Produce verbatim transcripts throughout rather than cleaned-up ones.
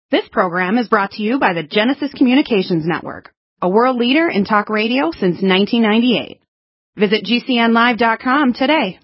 This program is brought to you by the Genesis Communications Network, a world leader in talk radio since nineteen ninety-eight. Visit G C N live dot com today.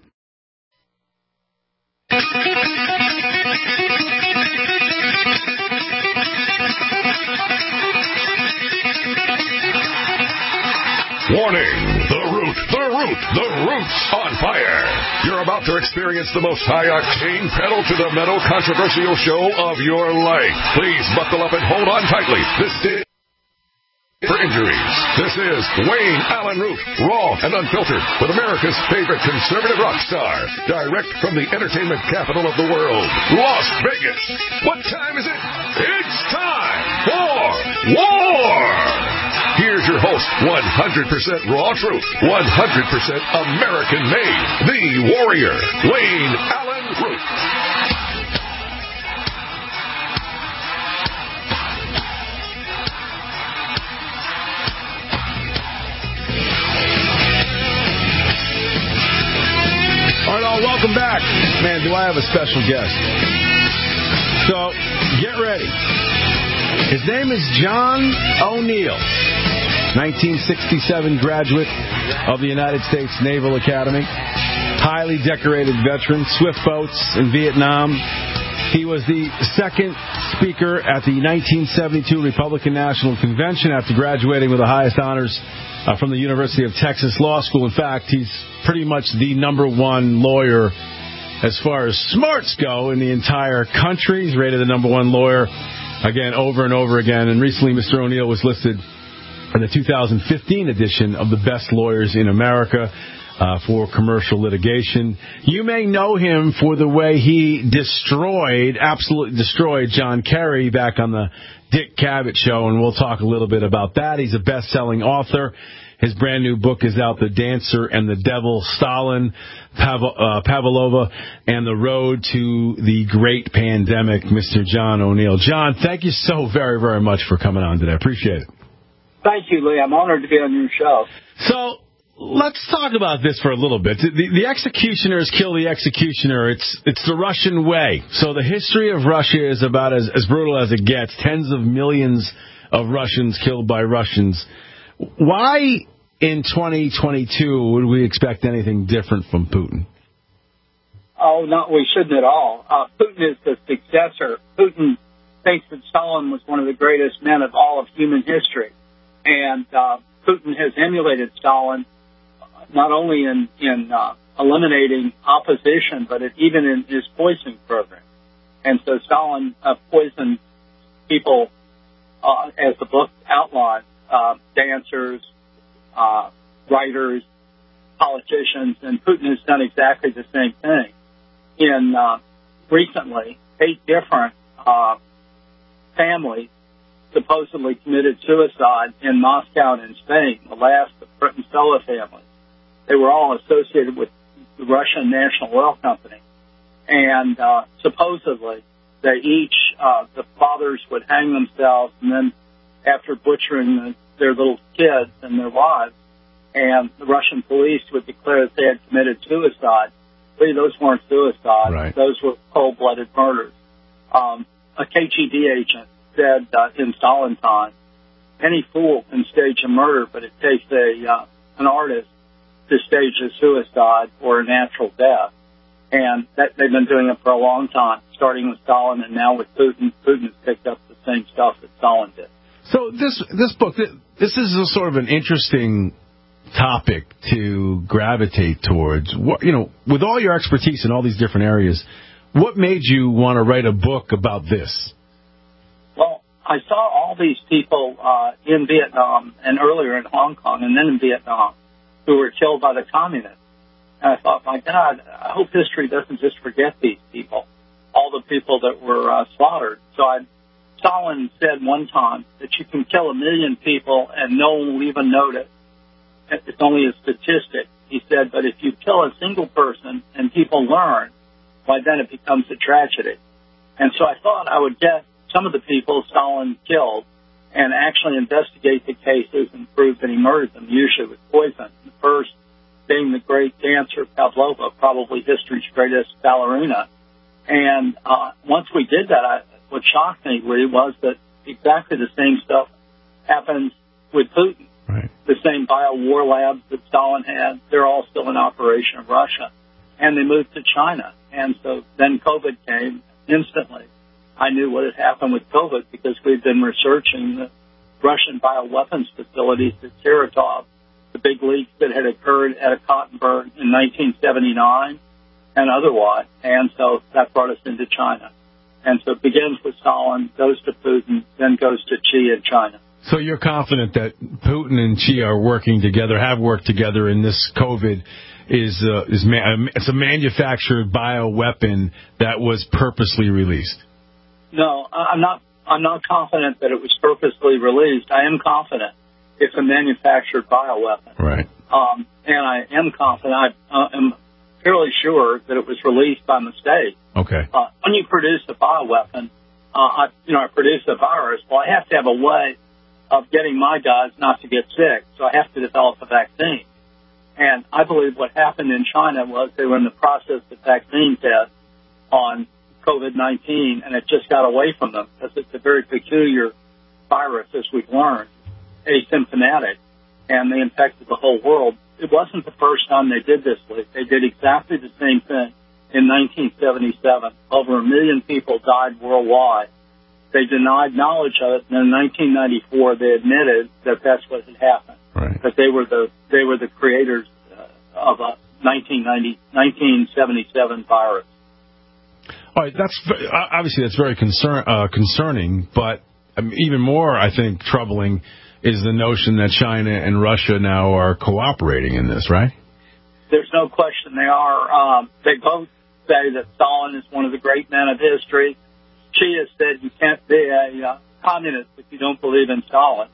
Warning! The Root, the Root, the Root's on fire! You're about to experience the most high-octane pedal-to-the-metal controversial show of your life. Please buckle up and hold on tightly. This is for injuries. This is Wayne Allen Root, raw and unfiltered, with America's favorite conservative rock star, direct from the entertainment capital of the world, Las Vegas. What time is it? It's time for war! Here's your host, one hundred percent raw truth, one hundred percent American-made, the warrior, Wayne Allen Root. All right, all, welcome back. Man, do I have a special guest. So, get ready. His name is John O'Neill. nineteen sixty-seven graduate of the United States Naval Academy. Highly decorated veteran, swift boats in Vietnam. He was the second speaker at the nineteen seventy-two Republican National Convention after graduating with the highest honors uh, from the University of Texas Law School. In fact, he's pretty much the number one lawyer as far as smarts go in the entire country. He's rated the number one lawyer, again, over and over again. And recently, Mister O'Neill was listed in the two thousand fifteen edition of the Best Lawyers in America uh, for commercial litigation. You may know him for the way he destroyed, absolutely destroyed John Kerry back on the Dick Cavett show, and we'll talk a little bit about that. He's a best-selling author. His brand new book is out, The Dancer and the Devil, Stalin, Pavel, uh, Pavlova, and the Road to the Great Pandemic, Mister John O'Neill. John, thank you so very, very much for coming on today. I appreciate it. Thank you, Lee. I'm honored to be on your show. So let's talk about this for a little bit. The, the executioners kill the executioner. It's it's the Russian way. So the history of Russia is about as, as brutal as it gets. Tens of millions of Russians killed by Russians. Why in twenty twenty-two would we expect anything different from Putin? Oh, no, we shouldn't at all. Uh, Putin is the successor. Putin thinks that Stalin was one of the greatest men of all of human history. And uh, Putin has emulated Stalin not only in, in uh, eliminating opposition, but it, even in his poisoning program. And so Stalin uh, poisoned people, uh, as the book outlines, uh, dancers, uh, writers, politicians, and Putin has done exactly the same thing. In uh, recently, eight different uh, families supposedly committed suicide in Moscow and in Spain, the last, the Protensova family. They were all associated with the Russian National Oil Company. And uh, supposedly, they each, uh, the fathers would hang themselves, and then after butchering the, their little kids and their wives, and the Russian police would declare that they had committed suicide. But those weren't suicides. Right. Those were cold-blooded murders. Um, a K G B agent said uh, in Stalin time, any fool can stage a murder, but it takes a uh, an artist to stage a suicide or a natural death. And that, they've been doing it for a long time, starting with Stalin and now with Putin. Putin has picked up the same stuff that Stalin did. So this this book, this is a sort of an interesting topic to gravitate towards. What, you know, with all your expertise in all these different areas, what made you want to write a book about this? Well, I saw all these people uh, in Vietnam and earlier in Hong Kong and then in Vietnam who were killed by the communists. And I thought, my God, I hope history doesn't just forget these people, all the people that were uh, slaughtered. So I, Stalin said one time that you can kill a million people and no one will even notice. It's only a statistic. He said, but if you kill a single person and people learn, why then it becomes a tragedy. And so I thought I would get some of the people Stalin killed and actually investigate the cases and prove that he murdered them, usually with poison. The first being the great dancer Pavlova, probably history's greatest ballerina. And uh, once we did that, I, what shocked me really was that exactly the same stuff happens with Putin. Right. The same bio-war labs that Stalin had, they're all still in operation in Russia. And they moved to China. And so then COVID came instantly. I knew what had happened with COVID because we'd been researching the Russian bioweapons facilities at Saratov, the big leaks that had occurred at Ekaterinburg in nineteen seventy-nine and otherwise. And so that brought us into China. And so it begins with Stalin, goes to Putin, then goes to Xi in China. So you're confident that Putin and Xi are working together, have worked together, and this COVID is uh, is ma- it's a manufactured bioweapon that was purposely released? No, I'm not. I'm not confident that it was purposely released. I am confident it's a manufactured bioweapon. Right. Um, and I am confident. I uh, am fairly sure that it was released by mistake. Okay. Uh, when you produce a bioweapon, uh, I, you know, I produce a virus. Well, I have to have a way of getting my guys not to get sick, so I have to develop a vaccine. And I believe what happened in China was they were in the process of vaccine tests on COVID nineteen, and it just got away from them because it's a very peculiar virus, as we've learned, asymptomatic, and they infected the whole world. It wasn't the first time they did this, Lee. They did exactly the same thing in nineteen seventy-seven. Over a million people died worldwide. They denied knowledge of it, and in nineteen ninety-four they admitted that that's what had happened. Right. That they were the they were the creators uh, of a nineteen seventy-seven virus. All right, that's obviously that's very concern, uh, concerning, but um, even more, I think, troubling is the notion that China and Russia now are cooperating in this, right? There's no question they are. Um, they both say that Stalin is one of the great men of history. Xi has said you can't be a uh, communist if you don't believe in Stalin.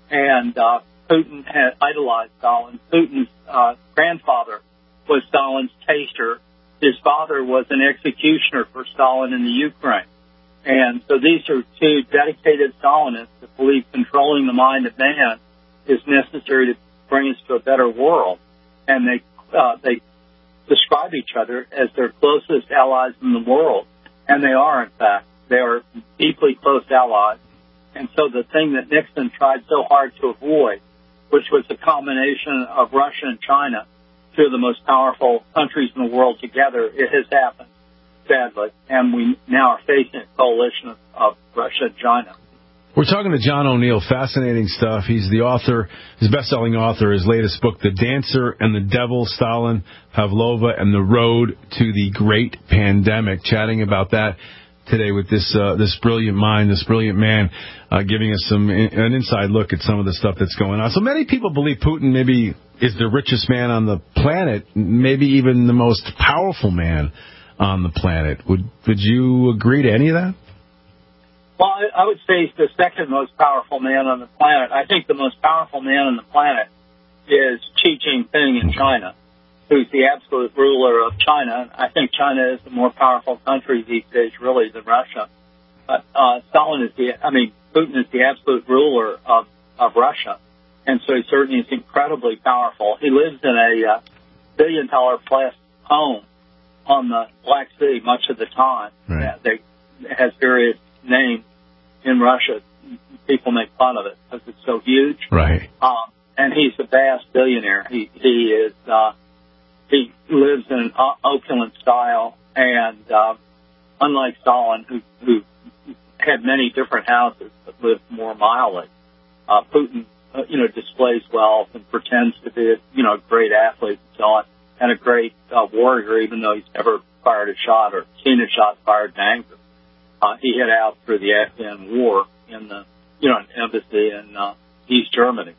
And uh, Putin had idolized Stalin. Putin's uh, grandfather was Stalin's taster. His father was an executioner for Stalin in the Ukraine. And so these are two dedicated Stalinists that believe controlling the mind of man is necessary to bring us to a better world. And they uh, they describe each other as their closest allies in the world. And they are, in fact. They are deeply close allies. And so the thing that Nixon tried so hard to avoid, which was a combination of Russia and China, two of the most powerful countries in the world together, it has happened, sadly. And we now are facing a coalition of, of Russia and China. We're talking to John O'Neill. Fascinating stuff. He's the author, his best-selling author, his latest book, The Dancer and the Devil, Stalin, Pavlova, and the Road to the Great Pandemic. Chatting about that today with this uh, this brilliant mind, this brilliant man, uh, giving us some an inside look at some of the stuff that's going on. So many people believe Putin maybe is the richest man on the planet, maybe even the most powerful man on the planet. Would would you agree to any of that? Well, I would say he's the second most powerful man on the planet. I think the most powerful man on the planet is Xi Jinping in China, who's the absolute ruler of China. I think China is the more powerful country these days, really, than Russia. But uh, Stalin is the, I mean, Putin is the absolute ruler of, of Russia. And so he certainly is incredibly powerful. He lives in a uh, billion-dollar plus home on the Black Sea much of the time. Right. Uh, they, it has various names in Russia. People make fun of it because it's so huge. Right. Um, and he's a vast billionaire. He, he is... Uh, He lives in an opulent style, and uh, unlike Stalin, who, who had many different houses but lived more mildly, uh, Putin, uh, you know, displays wealth and pretends to be, a, you know, a great athlete and so on, and a great uh, warrior, even though he's never fired a shot or seen a shot fired in anger. Uh, he hid out through the Afghan War in the, you know, an embassy in uh, East Germany,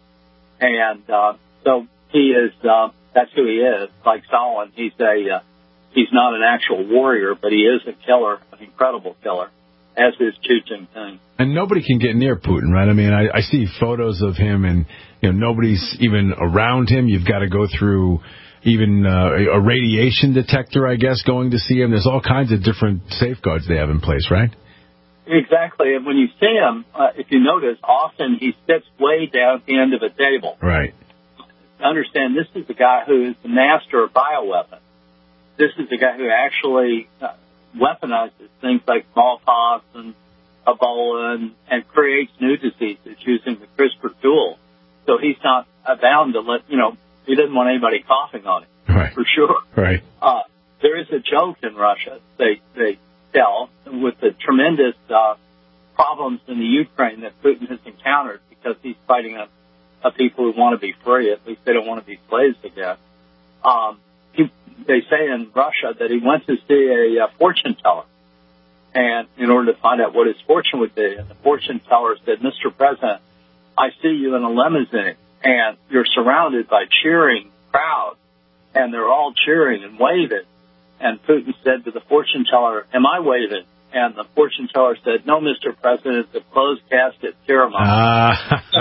and uh, so he is. Uh, That's who he is. Like Stalin, he's a uh, he's not an actual warrior, but he is a killer, an incredible killer, as is Xi Jinping. And nobody can get near Putin, right? I mean, I, I see photos of him, and you know nobody's even around him. You've got to go through even uh, a radiation detector, I guess, going to see him. There's all kinds of different safeguards they have in place, right? Exactly. And when you see him, uh, if you notice, often he sits way down at the end of a table. Right. Understand, this is the guy who is the master of bioweapons. This is the guy who actually uh, weaponizes things like smallpox and Ebola and, and creates new diseases using the CRISPR tool. So he's not bound to let, you know, he doesn't want anybody coughing on him, right. for sure. Right. Uh, there is a joke in Russia, they, they tell, with the tremendous uh, problems in the Ukraine that Putin has encountered because he's fighting a, a people who want to be free. At least they don't want to be slaves again. Um, he, they say in Russia that he went to see a, a fortune teller, and in order to find out what his fortune would be, and the fortune teller said, "Mister President, I see you in a limousine, and you're surrounded by cheering crowds, and they're all cheering and waving." And Putin said to the fortune teller, "Am I waving?" And the fortune teller said, "No, Mister President, the closed casket ceremony." Uh,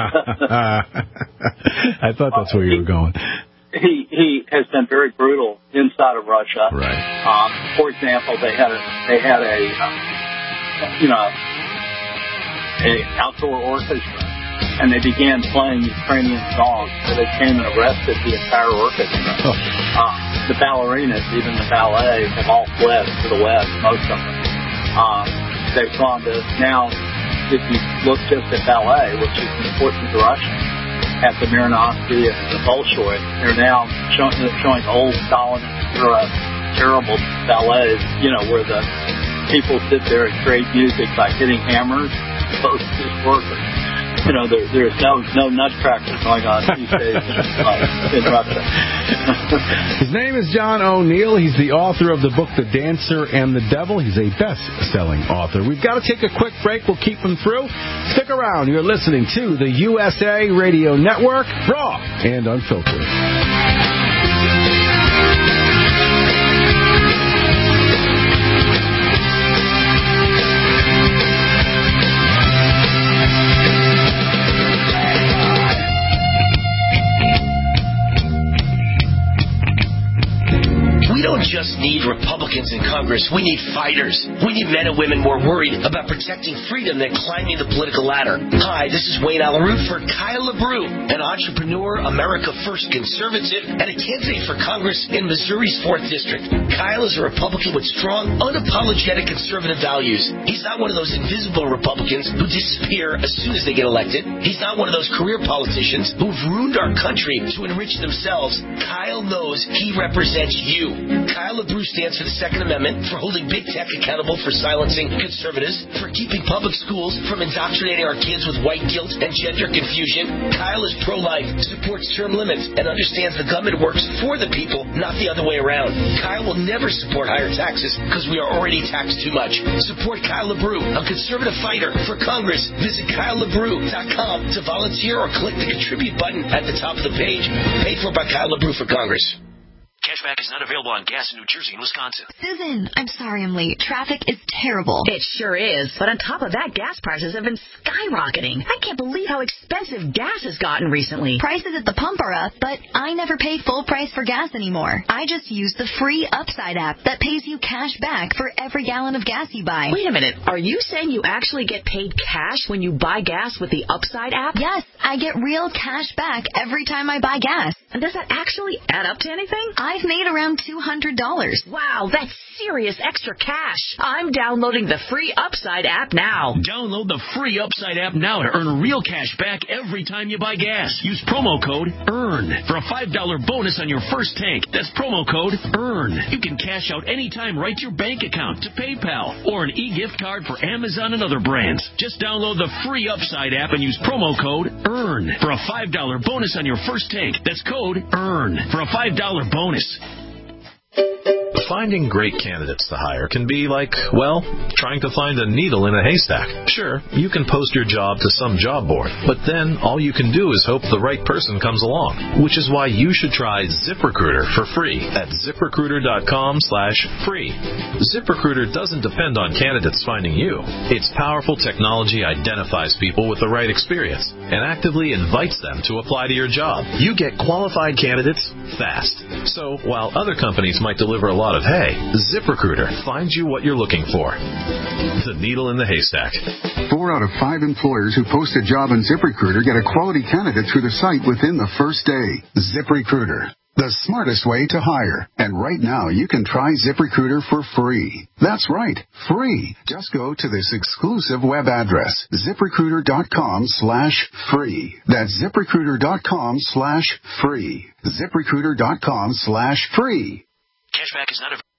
I thought that's where you were going. He he has been very brutal inside of Russia. Right. Um, for example, they had a they had a uh, you know a outdoor orchestra, and they began playing Ukrainian songs. So they came and arrested the entire orchestra. Oh. Uh, the ballerinas, even the ballet, have all fled to the west. Most of them. Um, they've gone to now. If you look just at ballet, which is important to Russia, at the Mariinsky and the Bolshoi, they're now showing, showing old Stalin era terrible ballets, you know, where the people sit there and create music by hitting hammers, opposed to just workers. You know, there, there's no no nutcracker going on these days in, uh, in Russia. His name is John O'Neill. He's the author of the book The Dancer and the Devil. He's a best-selling author. We've got to take a quick break. We'll keep him through. Stick around. You're listening to the U S A Radio Network, raw and unfiltered. We don't just need Republicans in Congress. We need fighters. We need men and women more worried about protecting freedom than climbing the political ladder. Hi, this is Wayne Alaroot for Kyle LaBrue, an entrepreneur, America First conservative, and a candidate for Congress in Missouri's fourth District. Kyle is a Republican with strong, unapologetic conservative values. He's not one of those invisible Republicans who disappear as soon as they get elected. He's not one of those career politicians who've ruined our country to enrich themselves. Kyle knows he represents you. Kyle LaBrue stands for the Second Amendment, for holding big tech accountable for silencing conservatives, for keeping public schools from indoctrinating our kids with white guilt and gender confusion. Kyle is pro-life, supports term limits, and understands the government works for the people, not the other way around. Kyle will never support higher taxes because we are already taxed too much. Support Kyle LaBrue, a conservative fighter for Congress. Visit Kyle LaBrue dot com to volunteer or click the contribute button at the top of the page. Paid for by Kyle LaBrue for Congress. Cashback is not available on gas in New Jersey and Wisconsin. Susan, I'm sorry I'm late. Traffic is terrible. It sure is. But on top of that, gas prices have been skyrocketing. I can't believe how expensive gas has gotten recently. Prices at the pump are up, but I never pay full price for gas anymore. I just use the free Upside app that pays you cash back for every gallon of gas you buy. Wait a minute. Are you saying you actually get paid cash when you buy gas with the Upside app? Yes, I get real cash back every time I buy gas. And does that actually add up to anything? I've made around two hundred dollars. Wow, that's serious extra cash. I'm downloading the free Upside app now. Download the free Upside app now to earn real cash back every time you buy gas. Use promo code EARN for a five dollar bonus on your first tank. That's promo code EARN. You can cash out anytime right to your bank account, to PayPal, or an e-gift card for Amazon and other brands. Just download the free Upside app and use promo code EARN for a five dollar bonus on your first tank. That's code EARN for a five dollar bonus. Finding great candidates to hire can be like, well, trying to find a needle in a haystack. Sure, you can post your job to some job board, but then all you can do is hope the right person comes along, which is why you should try ZipRecruiter for free at ZipRecruiter.com slash free. ZipRecruiter doesn't depend on candidates finding you. Its powerful technology identifies people with the right experience and actively invites them to apply to your job. You get qualified candidates fast. So while other companies might deliver a lot of hay, ZipRecruiter finds you what you're looking for. The needle in the haystack. Four out of five employers who post a job on ZipRecruiter get a quality candidate through the site within the first day. ZipRecruiter. the smartest way to hire. And right now, you can try ZipRecruiter for free. That's right, free. Just go to this exclusive web address, ZipRecruiter.com slash free. That's ZipRecruiter.com slash free. ZipRecruiter.com slash free. Cashback is not a...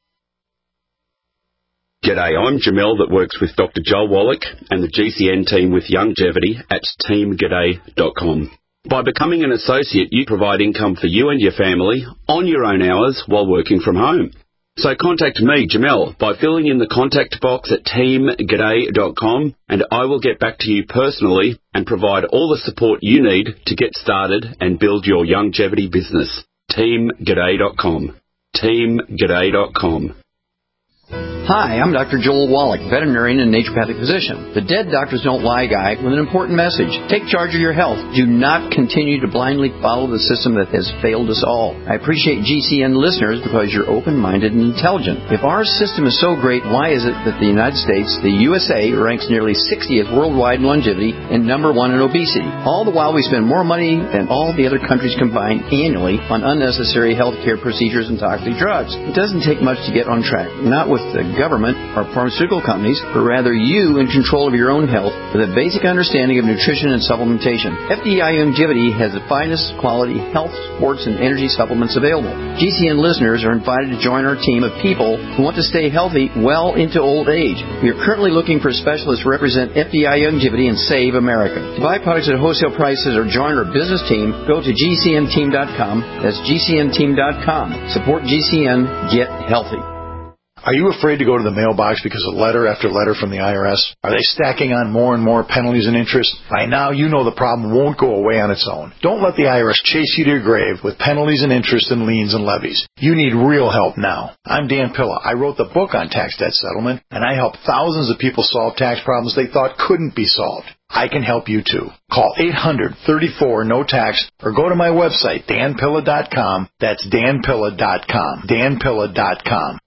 G'day, I'm Jamel that works with Doctor Joel Wallach and the G C N team with Longevity at team g'day dot com. By becoming an associate, you provide income for you and your family on your own hours while working from home. So contact me, Jamel, by filling in the contact box at team g'day dot com, and I will get back to you personally and provide all the support you need to get started and build your longevity business. team g'day dot com. team g'day dot com. Hi, I'm Doctor Joel Wallach, veterinarian and naturopathic physician. The Dead Doctors Don't Lie guy with an important message. Take charge of your health. Do not continue to blindly follow the system that has failed us all. I appreciate G C N listeners because you're open-minded and intelligent. If our system is so great, why is it that the United States, the U S A, ranks nearly sixtieth worldwide in longevity and number one in obesity? All the while we spend more money than all the other countries combined annually on unnecessary health care procedures and toxic drugs. It doesn't take much to get on track. Not with the government or pharmaceutical companies, but rather you in control of your own health with a basic understanding of nutrition and supplementation. F D I Longevity has the finest quality health, sports, and energy supplements available. G C N listeners are invited to join our team of people who want to stay healthy well into old age. We are currently looking for specialists to represent F D I Longevity and Save America. To buy products at wholesale prices or join our business team, go to G C N team dot com. That's G C N team dot com. Support G C N. Get healthy. Are you afraid to go to the mailbox because of letter after letter from the I R S? Are they stacking on more and more penalties and interest? By now, you know the problem won't go away on its own. Don't let the I R S chase you to your grave with penalties and interest and liens and levies. You need real help now. I'm Dan Pilla. I wrote the book on tax debt settlement, and I help thousands of people solve tax problems they thought couldn't be solved. I can help you too. Call eight hundred, thirty-four, no tax or go to my website, dan pilla dot com. That's dan pilla dot com. dan pilla dot com.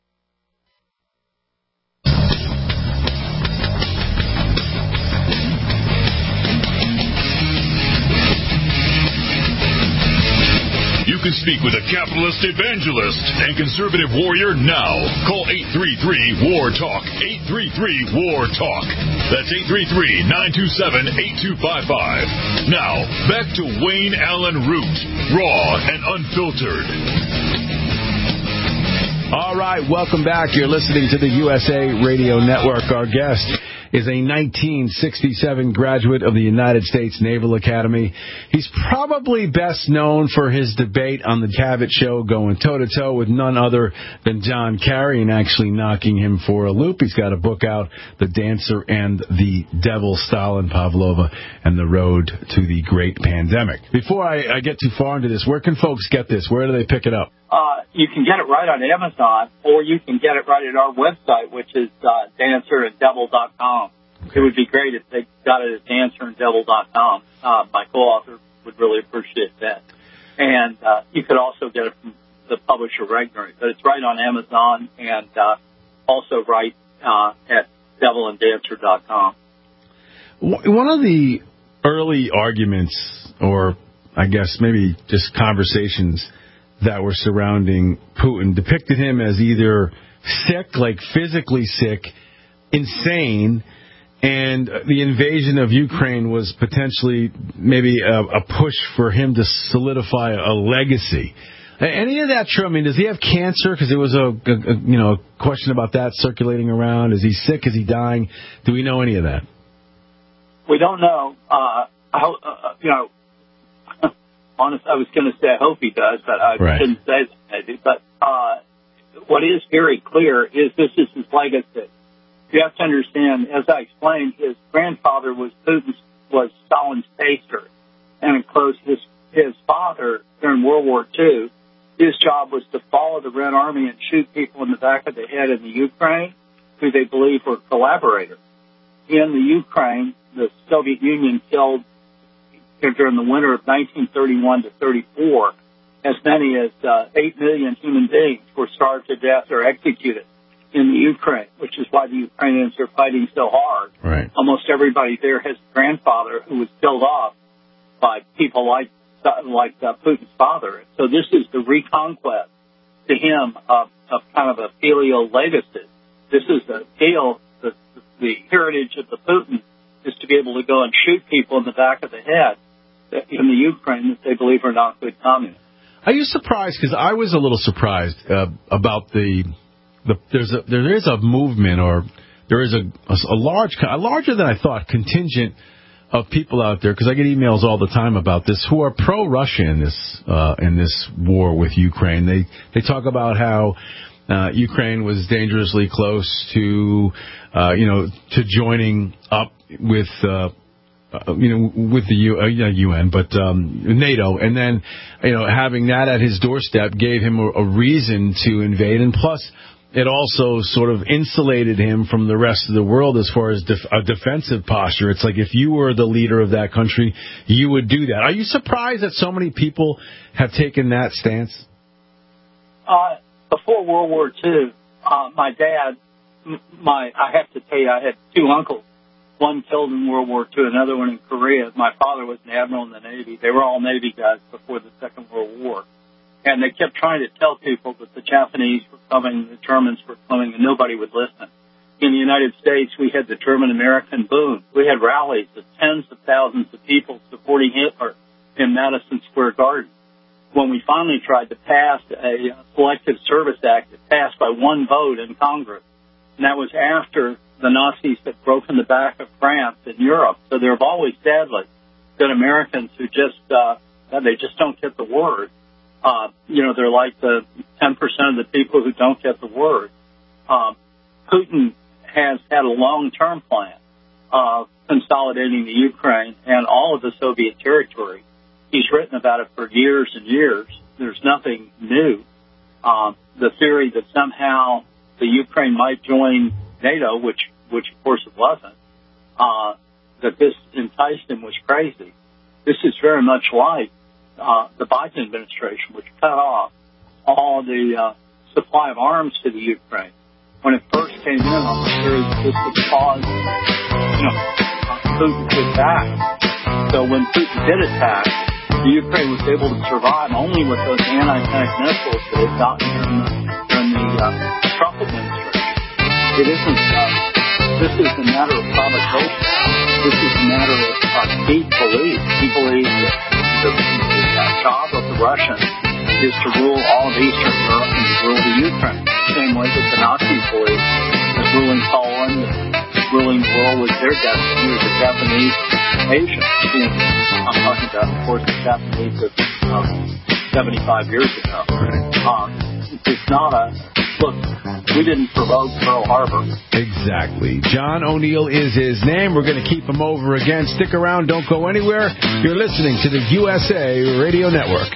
You can speak with a capitalist evangelist and conservative warrior now. Call eight three three, W A R, TALK. eight three three, W A R, TALK. That's eight three three, nine two seven, eight two five five. Now, back to Wayne Allen Root, raw and unfiltered. All right, welcome back. You're listening to the U S A Radio Network. Our guest is a nineteen sixty-seven graduate of the United States Naval Academy. He's probably best known for his debate on the Cavett Show, going toe-to-toe with none other than John Kerry and actually knocking him for a loop. He's got a book out, The Dancer and the Devil, Stalin, Pavlova, and the Road to the Great Pandemic. Before I, I get too far into this, where can folks get this? Where do they pick it up? Uh, you can get it right on Amazon, or you can get it right at our website, which is uh, dancer and devil dot com. Okay. It would be great if they got it at dancer and devil dot com. Uh, my co-author would really appreciate that. And uh, you could also get it from the publisher Regnery, but it's right on Amazon and uh, also right uh, at devil and dancer dot com. One of the early arguments, or I guess maybe just conversations that were surrounding Putin, depicted him as either sick, like physically sick, insane, and the invasion of Ukraine was potentially maybe a, a push for him to solidify a legacy. Any of that true? I mean, does he have cancer? Because there was a, a, a you know a question about that circulating around. Is he sick? Is he dying? Do we know any of that? We don't know. Uh, how, uh, you know. Honest, I was going to say I hope he does, but I right. didn't say that maybe. But uh, what is very clear is this is his legacy. You have to understand, as I explained, his grandfather was Putin's, was Stalin's taster, and of course his his father during World War Two, his job was to follow the Red Army and shoot people in the back of the head in the Ukraine who they believe were collaborators. In the Ukraine, the Soviet Union killed, during the winter of nineteen thirty-one to thirty-four, as many as uh, eight million human beings were starved to death or executed in the Ukraine, which is why the Ukrainians are fighting so hard. Right. Almost everybody there has a grandfather who was killed off by people like like uh, Putin's father. So this is the reconquest to him of, of kind of a filial legacy. This is the deal, the, the heritage of the Putin is to be able to go and shoot people in the back of the head in the Ukraine that they believe are not good communists. Are you surprised? Because I was a little surprised uh, about the, the there's a, there is a movement, or there is a, a, a large, a larger than I thought contingent of people out there, because I get emails all the time about this, who are pro-Russia in this uh, in this war with Ukraine. They they talk about how uh, Ukraine was dangerously close to uh, you know to joining up with. Uh, Uh, you know, with the U, uh, U N, but um, NATO, and then, you know, having that at his doorstep gave him a, a reason to invade, and plus, it also sort of insulated him from the rest of the world as far as def- a defensive posture. It's like if you were the leader of that country, you would do that. Are you surprised that so many people have taken that stance? Uh, before World War Two, uh, my dad, my I have to tell you, I had two uncles. One killed in World War Two, another one in Korea. My father was an admiral in the Navy. They were all Navy guys before the Second World War. And they kept trying to tell people that the Japanese were coming, the Germans were coming, and nobody would listen. In the United States, we had the German-American boom. We had rallies of tens of thousands of people supporting Hitler in Madison Square Garden. When we finally tried to pass a Selective Service Act, it passed by one vote in Congress. And that was after the Nazis had broken the back of France and Europe. So there have always, sadly, been Americans who just, uh, they just don't get the word. Uh, you know, they're like the ten percent of the people who don't get the word. Um, Putin has had a long-term plan of consolidating the Ukraine and all of the Soviet territory. He's written about it for years and years. There's nothing new. Um, the theory that somehow the Ukraine might join NATO, which, which of course it wasn't, uh, that this enticed him was crazy. This is very much like uh, the Biden administration, which cut off all the uh, supply of arms to the Ukraine. When it first came in on the theory that this would cause, you know, Putin to attack. So when Putin did attack, the Ukraine was able to survive only with those anti-tank missiles that had gotten during the, during the uh, Trump administration. It isn't, uh, this is a matter of provocation. This is a matter of uh, deep belief. He believes that the, the uh, job of the Russians is to rule all of Eastern Europe and to rule the Ukraine. The same way that the Nazis believed that ruling Poland, that ruling the world was their destiny, or the Japanese Asian. I'm talking about, of course, the Japanese of um, seventy-five years ago. Um, it's not a, look, we didn't provoke Pearl Harbor. Exactly. John O'Neill is his name. We're going to keep him over again. Stick around. Don't go anywhere. You're listening to the U S A Radio Network.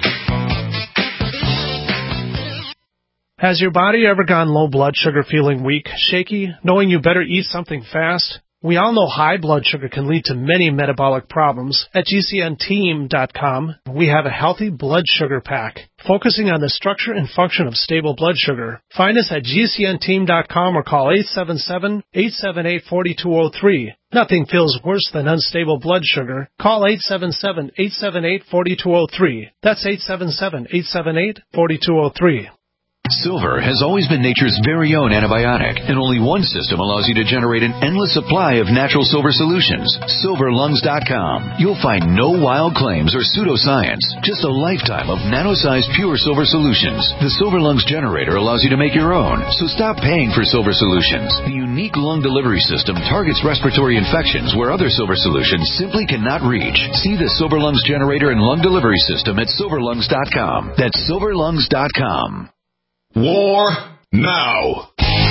Has your body ever gone low blood sugar, feeling weak, shaky, knowing you better eat something fast? We all know high blood sugar can lead to many metabolic problems. At G C N team dot com, we have a healthy blood sugar pack, focusing on the structure and function of stable blood sugar. Find us at G C N team dot com or call eight seven seven, eight seven eight, four two zero three. Nothing feels worse than unstable blood sugar. Call eight seven seven, eight seven eight, four two zero three. That's eight seven seven, eight seven eight, four two zero three. Silver has always been nature's very own antibiotic, and only one system allows you to generate an endless supply of natural silver solutions. silver lungs dot com. You'll find no wild claims or pseudoscience, just a lifetime of nano-sized pure silver solutions. The Silver Lungs generator allows you to make your own, so stop paying for silver solutions. The unique lung delivery system targets respiratory infections where other silver solutions simply cannot reach. See the Silver Lungs generator and lung delivery system at silver lungs dot com. That's silver lungs dot com. War now.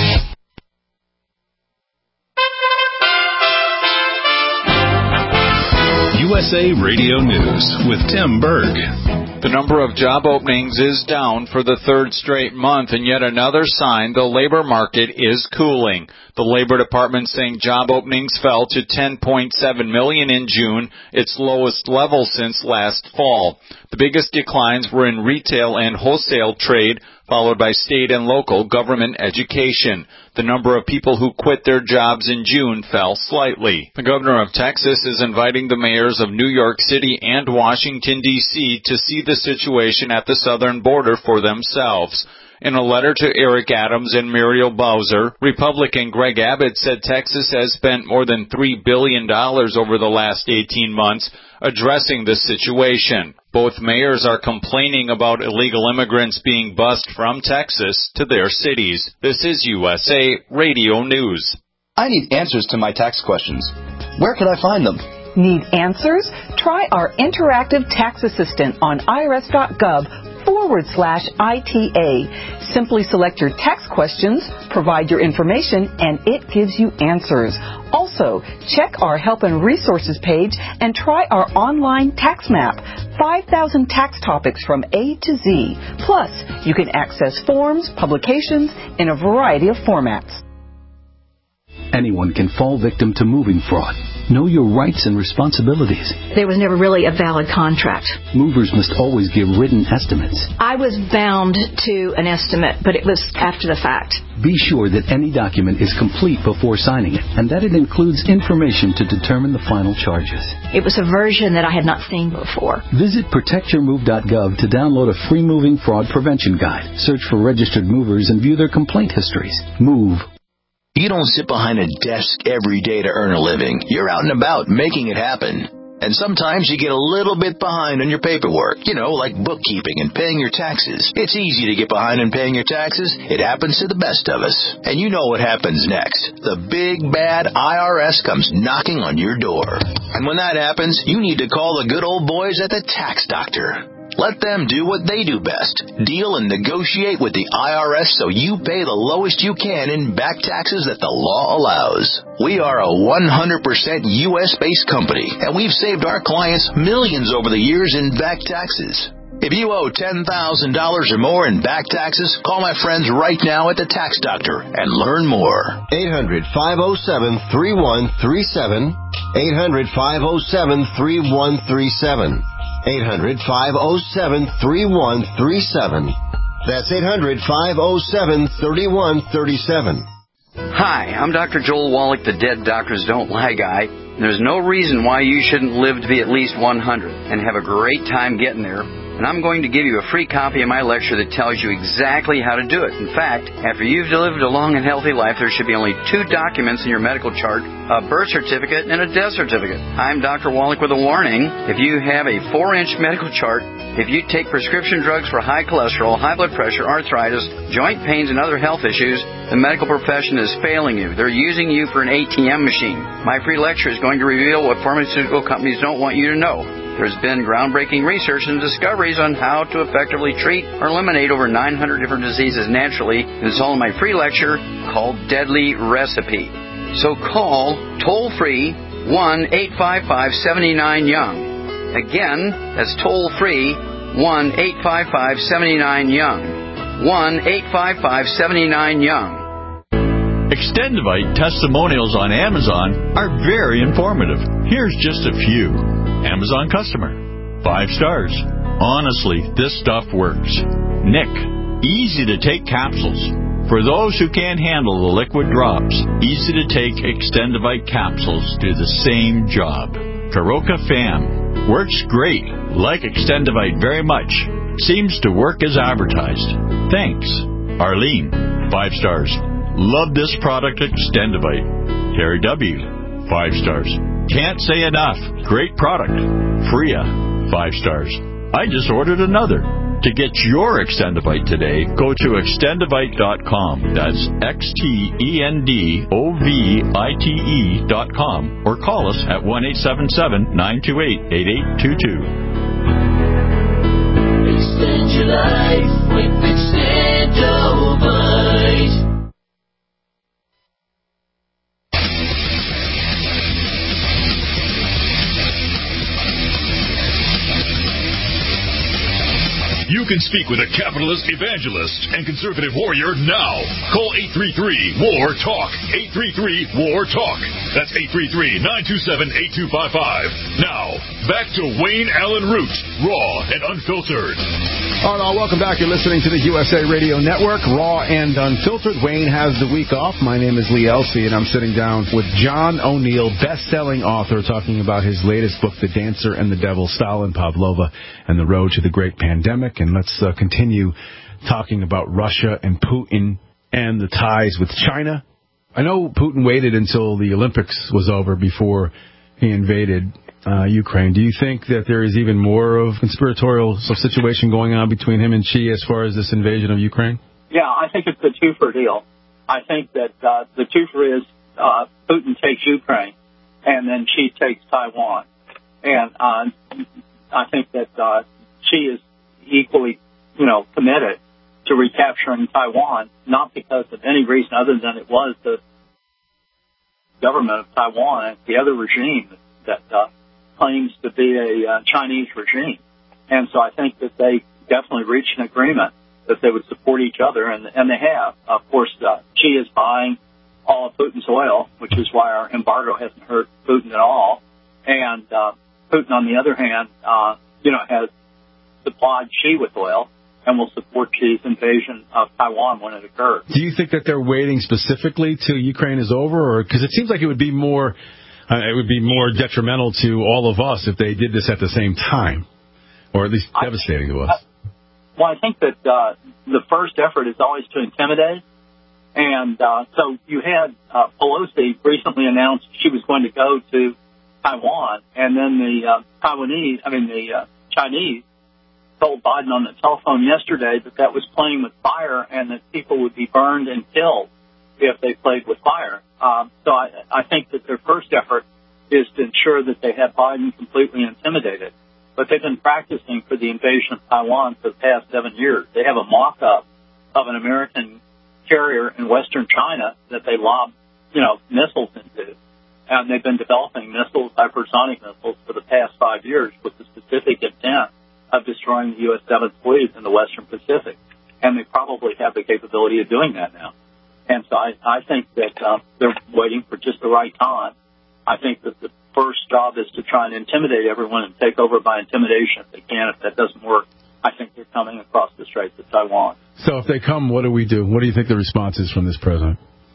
U S A Radio News with Tim Berg. The number of job openings is down for the third straight month, and yet another sign the labor market is cooling. The Labor Department saying job openings fell to ten point seven million in June, its lowest level since last fall. The biggest declines were in retail and wholesale trade, followed by state and local government education. The number of people who quit their jobs in June fell slightly. The governor of Texas is inviting the mayors of New York City and Washington, D C to see the situation at the southern border for themselves. In a letter to Eric Adams and Muriel Bowser, Republican Greg Abbott said Texas has spent more than three billion dollars over the last eighteen months addressing this situation. Both mayors are complaining about illegal immigrants being bused from Texas to their cities. This is U S A Radio News. I need answers to my tax questions. Where can I find them? Need answers? Try our interactive tax assistant on irs.gov forward slash ITA. Simply select your tax questions, provide your information, and it gives you answers. Also, check our Help and Resources page and try our online tax map. five thousand tax topics from A to Z. Plus, you can access forms, publications in a variety of formats. Anyone can fall victim to moving fraud. Know your rights and responsibilities. There was never really a valid contract. Movers must always give written estimates. I was bound to an estimate, but it was after the fact. Be sure that any document is complete before signing it, and that it includes information to determine the final charges. It was a version that I had not seen before. Visit protect your move dot gov to download a free moving fraud prevention guide. Search for registered movers and view their complaint histories. Move. You don't sit behind a desk every day to earn a living. You're out and about making it happen. And sometimes you get a little bit behind on your paperwork, you know, like bookkeeping and paying your taxes. It's easy to get behind on paying your taxes. It happens to the best of us. And you know what happens next. The big, bad I R S comes knocking on your door. And when that happens, you need to call the good old boys at the Tax Doctor. Let them do what they do best. Deal and negotiate with the I R S so you pay the lowest you can in back taxes that the law allows. We are a one hundred percent U S-based company, and we've saved our clients millions over the years in back taxes. If you owe ten thousand dollars or more in back taxes, call my friends right now at the Tax Doctor and learn more. eight hundred, five oh seven, three one three seven. eight hundred, five oh seven, three one three seven. eight hundred, five oh seven, three one three seven. That's eight hundred, five oh seven, three one three seven. Hi, I'm Doctor Joel Wallach, the Dead Doctors Don't Lie guy. There's no reason why you shouldn't live to be at least one hundred and have a great time getting there. And I'm going to give you a free copy of my lecture that tells you exactly how to do it. In fact, after you've lived a long and healthy life, there should be only two documents in your medical chart, a birth certificate and a death certificate. I'm Doctor Wallach with a warning. If you have a four-inch medical chart, if you take prescription drugs for high cholesterol, high blood pressure, arthritis, joint pains, and other health issues, the medical profession is failing you. They're using you for an A T M machine. My free lecture is going to reveal what pharmaceutical companies don't want you to know. There's been groundbreaking research and discoveries on how to effectively treat or eliminate over nine hundred different diseases naturally. And it's all in my free lecture called Deadly Recipe. So call toll-free one eight five five, seven nine Young. Again, that's toll-free one eight five five, seven nine Young. one eight five five, seven nine Young. Extendivite testimonials on Amazon are very informative. Here's just a few. Amazon customer. Five stars. Honestly, this stuff works. Nick. Easy to take capsules. For those who can't handle the liquid drops, easy to take Extendivite capsules do the same job. Karoka Fam. Works great. Like Extendivite very much. Seems to work as advertised. Thanks. Arlene. Five stars. Love this product, Extendivite. Terry W. Five stars. Can't say enough. Great product. Freya. Five stars. I just ordered another. To get your Extendivite today, go to extendivite dot com. That's X T E N D O V I T E dot com. Or call us at one eight seven seven, nine two eight, eight eight two two. Extend your life with Extendivite. You can speak with a capitalist evangelist and conservative warrior now. Call eight three three, W A R, TALK. eight three three, W A R, TALK. That's eight three three, nine two seven, eight two five five. Now, back to Wayne Allen Root, raw and unfiltered. All right, all, welcome back. You're listening to the U S A Radio Network, raw and unfiltered. Wayne has the week off. My name is Lee Elsey, and I'm sitting down with John O'Neill, best-selling author, talking about his latest book, The Dancer and the Devil, Stalin, Pavlova, and the Road to the Great Pandemic. And let's uh, continue talking about Russia and Putin and the ties with China. I know Putin waited until the Olympics was over before he invaded uh, Ukraine. Do you think that there is even more of conspiratorial situation going on between him and Xi as far as this invasion of Ukraine? Yeah, I think it's a two-for deal. I think that uh, the two-for is uh, Putin takes Ukraine, and then Xi takes Taiwan. And uh, I think that uh, Xi is equally, you know, committed to recapturing Taiwan, not because of any reason other than it was the government of Taiwan and the other regime that uh, claims to be a uh, Chinese regime. And so I think that they definitely reached an agreement that they would support each other, and, and they have. Of course, uh, Xi is buying all of Putin's oil, which is why our embargo hasn't hurt Putin at all. And uh, Putin, on the other hand, uh, you know, has supplied Xi with oil and will support Xi's invasion of Taiwan when it occurs. Do you think that they're waiting specifically till Ukraine is over, or because it seems like it would be more, uh, it would be more detrimental to all of us if they did this at the same time, or at least devastating to us? Well, I think that uh, the first effort is always to intimidate. And uh, so you had uh, Pelosi recently announced she was going to go to Taiwan, and then the uh, Taiwanese, I mean the uh, Chinese, told Biden on the telephone yesterday that that was playing with fire and that people would be burned and killed if they played with fire. Um, so I, I think that their first effort is to ensure that they have Biden completely intimidated. But they've been practicing for the invasion of Taiwan for the past seven years. They have a mock-up of an American carrier in western China that they lob, you know, missiles into. And they've been developing missiles, hypersonic missiles, for the past five years with the specific intent of destroying the U S seventh Fleet in the Western Pacific. And they probably have the capability of doing that now. And so I, I think that uh, they're waiting for just the right time. I think that the first job is to try and intimidate everyone and take over by intimidation if they can. If that doesn't work, I think they're coming across the Straits of Taiwan. So if they come, what do we do? What do you think the response is from this president?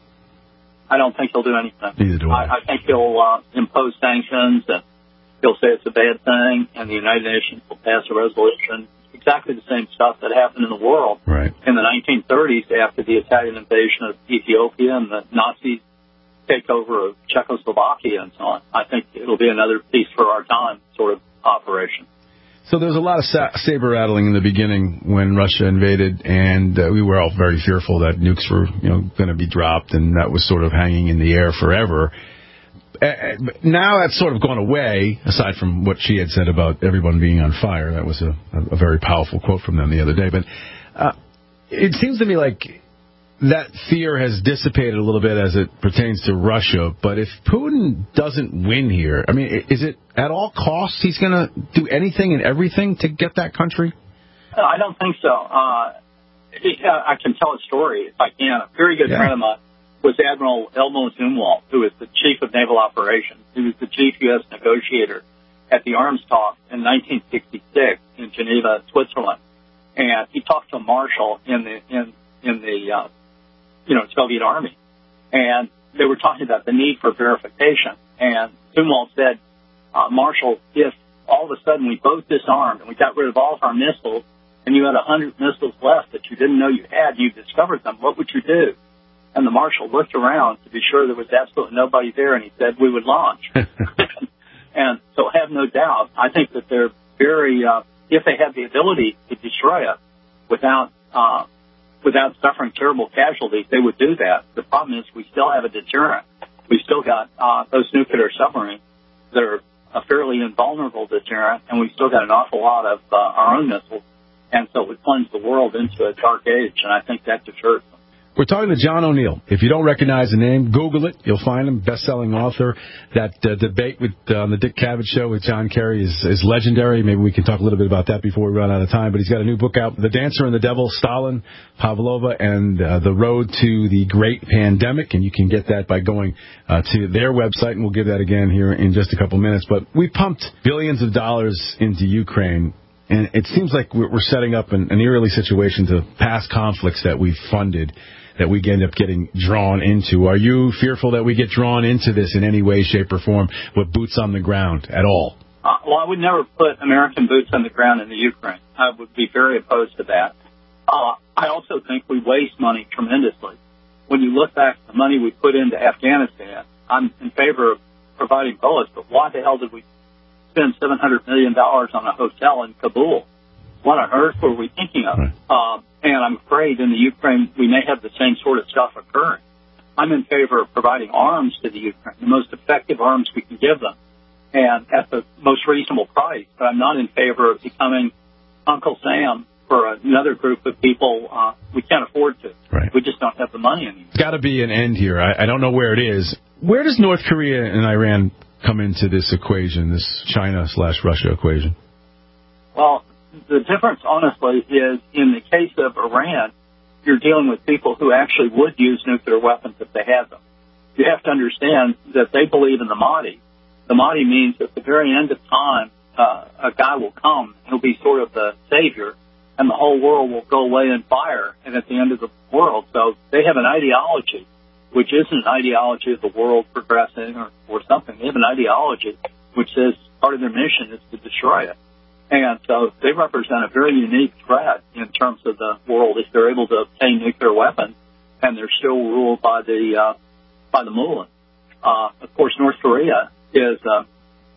I don't think he'll do anything. Neither do I. I, I think he'll uh, impose sanctions, and he'll say it's a bad thing, and the United Nations will pass a resolution. Exactly the same stuff that happened in the world right. in the nineteen thirties after the Italian invasion of Ethiopia and the Nazi takeover of Czechoslovakia and so on. I think it'll be another peace for our time sort of operation. So there was a lot of sa- saber rattling in the beginning when Russia invaded, and uh, we were all very fearful that nukes were, you know, going to be dropped, and that was sort of hanging in the air forever. Uh, now that's sort of gone away, aside from what she had said about everyone being on fire. That was a, a very powerful quote from them the other day. But uh, it seems to me like that fear has dissipated a little bit as it pertains to Russia. But if Putin doesn't win here, I mean, is it at all costs he's going to do anything and everything to get that country? I don't think so. Uh, I can tell a story if I can. A very good yeah. friend of mine was Admiral Elmo Zumwalt, who was the chief of naval operations. He was the chief U S negotiator at the arms talks in nineteen sixty-six in Geneva, Switzerland. And he talked to a marshal in the in in the uh, you know Soviet army, and they were talking about the need for verification. And Zumwalt said, uh, "Marshal, if all of a sudden we both disarmed and we got rid of all of our missiles, and you had a hundred missiles left that you didn't know you had, and you discovered them, what would you do?" And the marshal looked around to be sure there was absolutely nobody there, and he said, "We would launch." And so have no doubt, I think that they're very, uh, if they have the ability to destroy it without uh, without suffering terrible casualties, they would do that. The problem is we still have a deterrent. We've still got uh, those nuclear submarines that are a fairly invulnerable deterrent, and we've still got an awful lot of uh, our own missiles. And so it would plunge the world into a dark age, and I think that deters them. We're talking to John O'Neill. If you don't recognize the name, Google it. You'll find him. Best-selling author. That uh, debate with uh, on the Dick Cavett show with John Kerry is, is legendary. Maybe we can talk a little bit about that before we run out of time. But he's got a new book out, The Dancer and the Devil, Stalin, Pavlova, and uh, The Road to the Great Pandemic. And you can get that by going uh, to their website, and we'll give that again here in just a couple minutes. But we pumped billions of dollars into Ukraine. And it seems like we're setting up an, an eerily situation to past conflicts that we've funded, that we end up getting drawn into. Are you fearful that we get drawn into this in any way, shape, or form with boots on the ground at all? Uh, well, I would never put American boots on the ground in the Ukraine. I would be very opposed to that. Uh, I also think we waste money tremendously. When you look back at the money we put into Afghanistan, I'm in favor of providing bullets, but why the hell did we spend seven hundred million dollars on a hotel in Kabul? What on earth were we thinking of? Uh, and I'm afraid in the Ukraine we may have the same sort of stuff occurring. I'm in favor of providing arms to the Ukraine, the most effective arms we can give them, and at the most reasonable price. But I'm not in favor of becoming Uncle Sam for another group of people. Uh, we can't afford to. Right. We just don't have the money anymore. There's got to be an end here. I, I don't know where it is. Where does North Korea and Iran come into this equation, this China slash Russia equation? Well, the difference, honestly, is in the case of Iran, you're dealing with people who actually would use nuclear weapons if they had them. You have to understand that they believe in the Mahdi. The Mahdi means at the very end of time, uh, a guy will come, he'll be sort of the savior, and the whole world will go away in fire, and at the end of the world. So they have an ideology, which isn't an ideology of the world progressing or, or something. They have an ideology which says part of their mission is to destroy it. And so they represent a very unique threat in terms of the world if they're able to obtain nuclear weapons, and they're still ruled by the uh, by the Mullah. Uh, of course, North Korea is. Uh,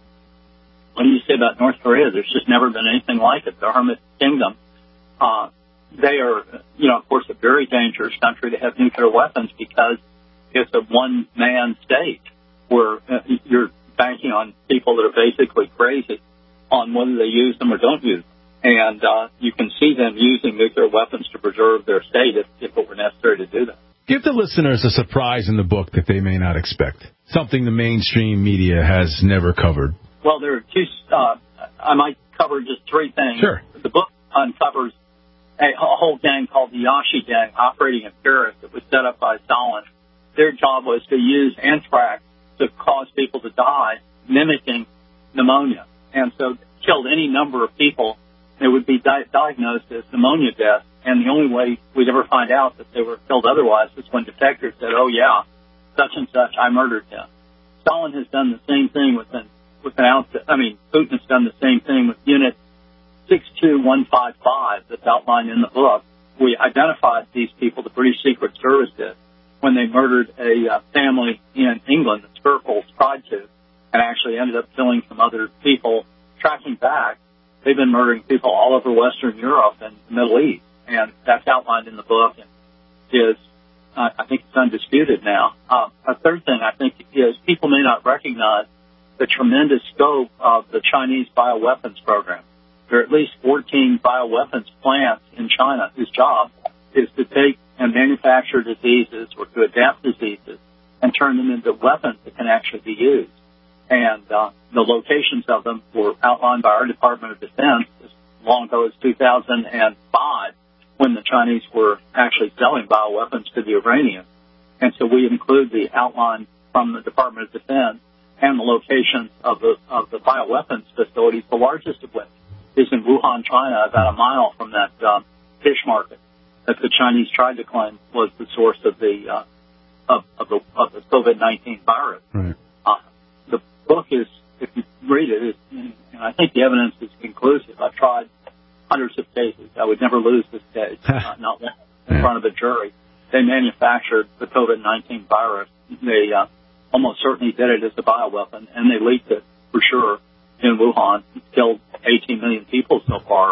what do you say about North Korea? There's just never been anything like it. The Hermit Kingdom. Uh, they are, you know, of course, a very dangerous country to have nuclear weapons because it's a one-man state where uh, you're banking on people that are basically crazy on whether they use them or don't use them. And uh, you can see them using nuclear weapons to preserve their state if, if it were necessary to do that. Give the listeners a surprise in the book that they may not expect, something the mainstream media has never covered. Well, there are two, uh, I might cover just three things. Sure. The book uncovers a, a whole gang called the Yashi Gang operating in Paris that was set up by Stalin. Their job was to use anthrax to cause people to die, mimicking pneumonia. And so killed any number of people. They would be di- diagnosed as pneumonia deaths, and the only way we'd ever find out that they were killed otherwise was when detectives said, oh, yeah, such and such, I murdered him. Stalin has done the same thing with an, with an outfit. I mean, Putin has done the same thing with Unit six two one five five that's outlined in the book. We identified these people, the British Secret Service did, when they murdered a uh, family in England that Skirples tried to, and actually ended up killing some other people. Tracking back, they've been murdering people all over Western Europe and the Middle East, and that's outlined in the book and is, uh, I think it's undisputed now. Uh, a third thing I think is people may not recognize the tremendous scope of the Chinese bioweapons program. There are at least fourteen bioweapons plants in China whose job is to take and manufacture diseases or to adapt diseases and turn them into weapons that can actually be used. And uh, the locations of them were outlined by our Department of Defense as long ago as two thousand five, when the Chinese were actually selling bioweapons to the Iranians. And so we include the outline from the Department of Defense and the locations of the of the bioweapons facilities, the largest of which is in Wuhan, China, about a mile from that uh, fish market that the Chinese tried to claim was the source of the uh, of, of the of the COVID nineteen virus. Right. Uh, the book is, if you read it, it's, and I think the evidence is conclusive. I've tried hundreds of cases. I would never lose this case, not, not one in front of a jury. They manufactured the COVID nineteen virus. They uh, almost certainly did it as a bioweapon, and they leaked it for sure in Wuhan. It's killed eighteen million people so far.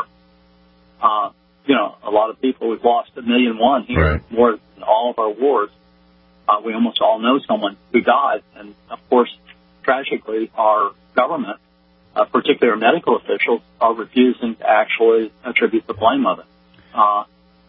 Uh, you know, a lot of people. We've lost a million one here, right. More than all of our wars. Uh, we almost all know someone who died, and of course, tragically, our government, uh, particularly our medical officials, are refusing to actually attribute the blame of it. Uh,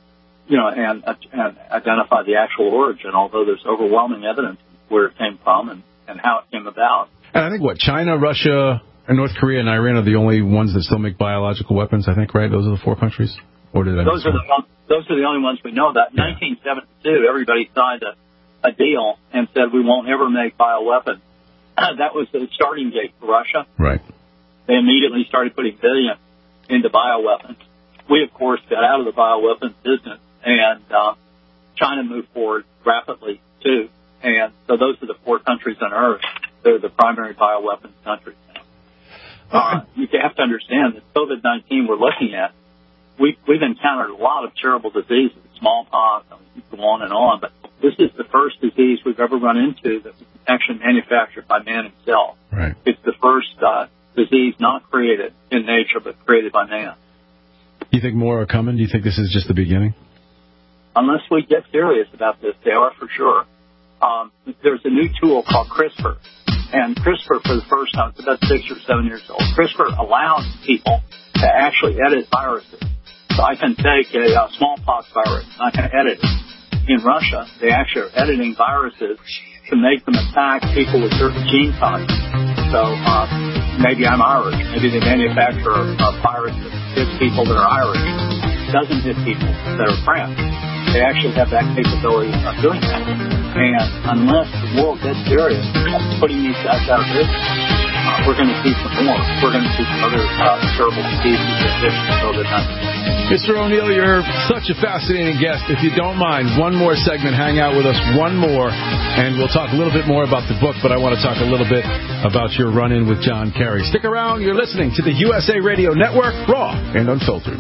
you know, and, and identify the actual origin, although there's overwhelming evidence where it came from and, and how it came about. And I think, what, China, Russia, and North Korea and Iran are the only ones that still make biological weapons, I think, right? Those are the four countries? Or did I those are the ones, those are the only ones we know that. In yeah. nineteen seventy-two, everybody signed a, a deal and said we won't ever make bioweapons. That was the starting date for Russia. Right. They immediately started putting billions into bioweapons. We, of course, got out of the bioweapons business, and uh, China moved forward rapidly, too. And so those are the four countries on Earth. They're the primary bioweapons countries now. Uh, you have to understand that COVID nineteen we're looking at, we, we've encountered a lot of terrible diseases, smallpox, I mean, go on and on, but this is the first disease we've ever run into that was actually manufactured by man himself. Right. It's the first uh, disease not created in nature, but created by man. Do you think more are coming? Do you think this is just the beginning? Unless we get serious about this, they are for sure. Um, there's a new tool called CRISPR. And CRISPR, for the first time, it's about six or seven years old. CRISPR allows people to actually edit viruses. So I can take a uh, smallpox virus and I can edit it. In Russia, they actually are editing viruses to make them attack people with certain gene types. So uh, maybe I'm Irish. Maybe they manufacture a, a virus that hits people that are Irish. It doesn't hit people that are French. They actually have that capability of doing that. And unless the world gets serious about putting these guys out of business, uh, we're going to see some more. We're going to see some other uh, terrible diseases in addition to COVID nineteen. Mister O'Neill, you're such a fascinating guest. If you don't mind, one more segment, hang out with us, one more, and we'll talk a little bit more about the book, but I want to talk a little bit about your run-in with John Kerry. Stick around. You're listening to the U S A Radio Network, raw and unfiltered.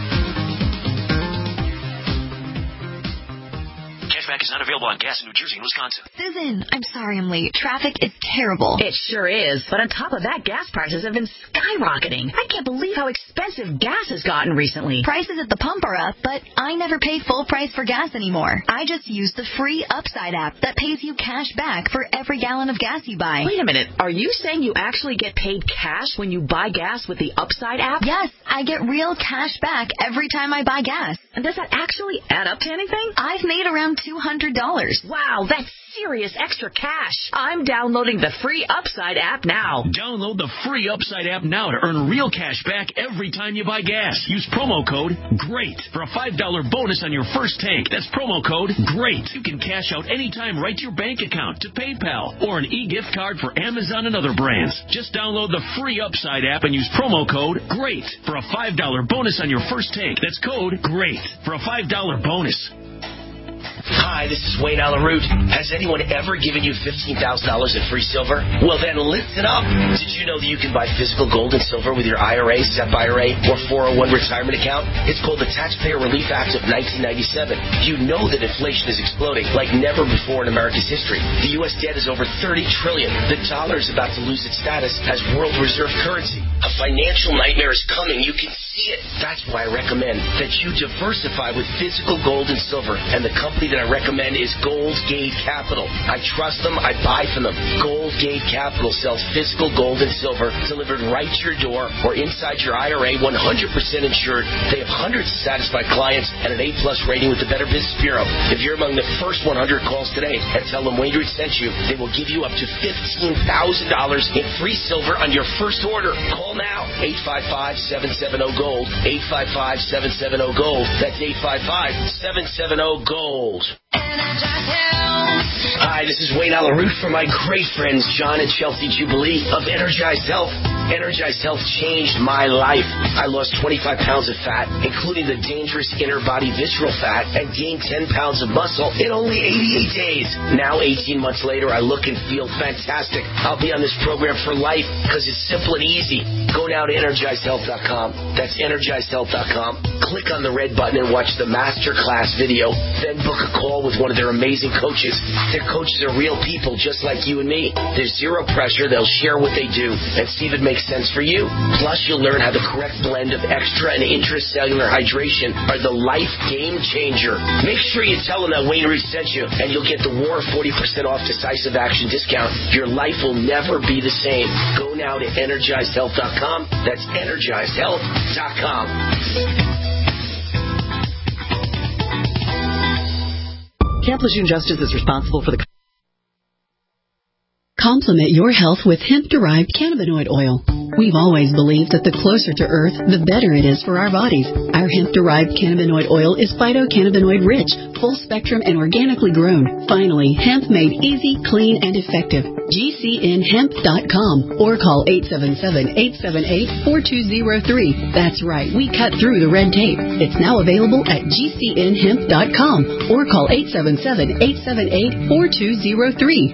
Cashback is not available on gas in New Jersey and Wisconsin. Susan, I'm sorry I'm late. Traffic is terrible. It sure is. But on top of that, gas prices have been skyrocketing. I can't believe how expensive gas has gotten recently. Prices at the pump are up, but I never pay full price for gas anymore. I just use the free Upside app that pays you cash back for every gallon of gas you buy. Wait a minute. Are you saying you actually get paid cash when you buy gas with the Upside app? Yes, I get real cash back every time I buy gas. And does that actually add up to anything? I've made around two hundred dollars. Wow, that's serious extra cash. I'm downloading the free Upside app now. Download the free Upside app now to earn real cash back every time you buy gas. Use promo code GREAT for a five dollar bonus on your first tank. That's promo code GREAT. You can cash out anytime right to your bank account, to PayPal, or an e-gift card for Amazon and other brands. Just download the free Upside app and use promo code GREAT for a five dollar bonus on your first tank. That's code GREAT for a five dollar bonus. Hi, this is Wayne Alaroot. Has anyone ever given you fifteen thousand dollars in free silver? Well, then listen up. Did you know that you can buy physical gold and silver with your I R A, S E P I R A, or four oh one retirement account? It's called the Taxpayer Relief Act of nineteen ninety-seven. You know that inflation is exploding like never before in America's history. The U S debt is over thirty trillion dollars. The dollar is about to lose its status as world reserve currency. A financial nightmare is coming. You can see it. That's why I recommend that you diversify with physical gold and silver. And the company that I recommend is Gold Gate Capital. I trust them. I buy from them. Gold Gate Capital sells physical gold and silver delivered right to your door or inside your I R A, one hundred percent insured. They have hundreds of satisfied clients and an A-plus rating with the Better Business Bureau. If you're among the first one hundred calls today and tell them Wayne Root sent you, they will give you up to fifteen thousand dollars in free silver on your first order. Call now. eight five five, seven seven zero, GOLD. eight five five, seven seven zero, GOLD. That's eight five five, seven seven zero, GOLD. Hi, this is Wayne Alaroot for my great friends John and Chelsea Jubilee of Energized Health. Energized Health changed my life. I lost twenty-five pounds of fat, including the dangerous inner body visceral fat, and gained ten pounds of muscle in only eighty-eight days. Now, eighteen months later, I look and feel fantastic. I'll be on this program for life because it's simple and easy. Go now to energized health dot com. That's energized health dot com. Click on the red button and watch the master class video. Then book a call with one of their amazing coaches. Their coaches are real people just like you and me. There's zero pressure. They'll share what they do and see if it makes sense for you. Plus, you'll learn how the correct blend of extra and intracellular hydration are the life game changer. Make sure you tell them that Wayne Root sent you, and you'll get the War forty percent off decisive action discount. Your life will never be the same. Go now to energized health dot com. That's energized health dot com. Camp Lejeune Justice is responsible for the... Complement your health with hemp-derived cannabinoid oil. We've always believed that the closer to Earth, the better it is for our bodies. Our hemp-derived cannabinoid oil is phytocannabinoid-rich, full-spectrum, and organically grown. Finally, hemp made easy, clean, and effective. G C N hemp dot com or call eight seven seven, eight seven eight, four two zero three. That's right, we cut through the red tape. It's now available at G C N hemp dot com or call eight seven seven, eight seven eight, four two zero three.